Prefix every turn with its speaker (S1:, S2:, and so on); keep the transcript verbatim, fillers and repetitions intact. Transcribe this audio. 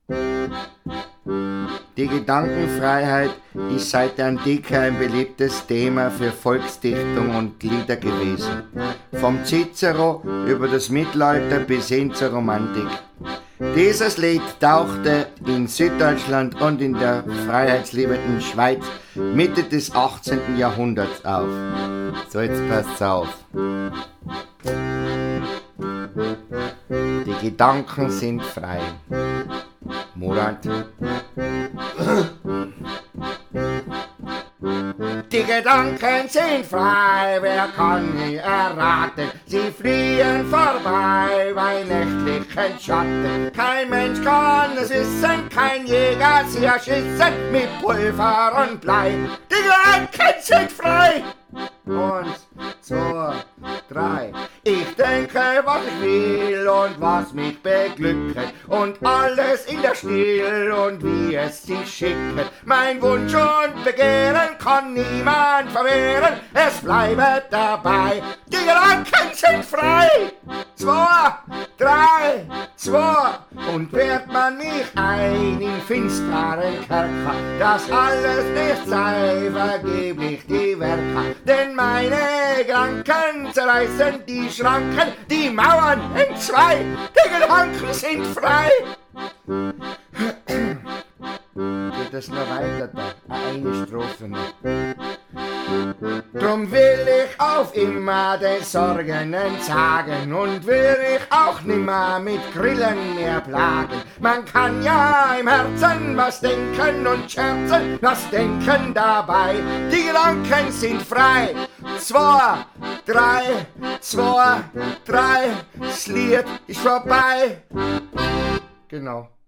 S1: Die Gedankenfreiheit ist seit der Antike ein beliebtes Thema für Volksdichtung und Lieder gewesen. Vom Cicero über das Mittelalter bis hin zur Romantik. Dieses Lied tauchte in Süddeutschland und in der freiheitsliebenden Schweiz Mitte des achtzehnten Jahrhunderts auf. So, jetzt passt's auf. Die Gedanken sind frei. Murat. Die Gedanken sind frei, wer kann nie erraten? Sie fliehen vorbei bei nächtlichen Schatten. Kein Mensch kann es wissen, kein Jäger sie erschießen mit Pulver und Blei. Die Gedanken sind frei! Eins, zwei, drei. Ich denke, was ich will und was mich beglückt und alles in der Stil und wie es sich schickt. Mein Wunsch und Begehren kann niemand verwehren, es bleibt dabei. Die Gedanken sind frei. Zwei, drei, zwei. Und wehrt man mich ein in finsteren Kerker, das alles nicht sei vergeblich die Werker. Denn meine Gedanken zerreißen die Schranken, die Mauern in zwei, die Gedanken sind frei. Geht es noch weiter da? Eine Strophe noch. Drum will ich auf immer den Sorgen entsagen und will ich auch nimmer mit Grillen mehr plagen. Man kann ja im Herzen was denken und scherzen, was denken dabei. Die Gedanken sind frei. Zwei, drei, zwei, drei, das Lied ist vorbei. Genau.